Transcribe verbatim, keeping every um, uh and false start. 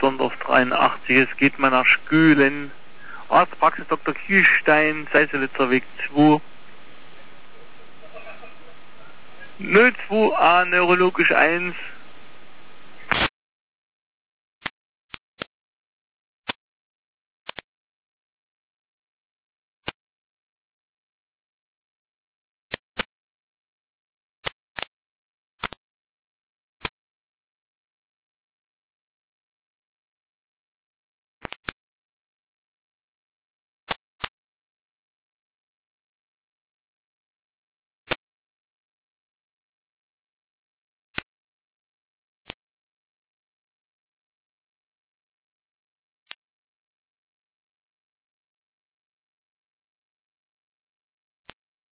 Sondorf dreiundachtzig. Es geht mal nach Skülen. Arztpraxis Doktor Kielstein, Seiselitzer Weg zwei. null zwei A, neurologisch eins.